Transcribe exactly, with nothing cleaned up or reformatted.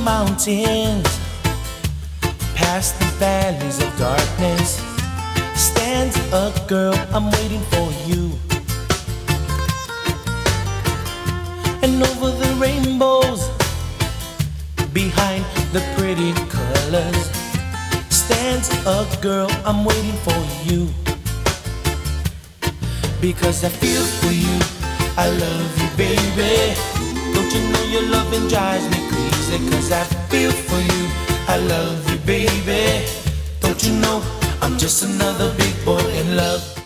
mountains, past the valleys of darkness, stands a girl, I'm waiting for you. And over the rainbows, behind the pretty colors, stands a girl, I'm waiting for you. Because I feel for you, I love you, baby. Don't you know your loving drives me crazy? Cause I feel for you, I love you, baby. Don't you know I'm just another big boy in love?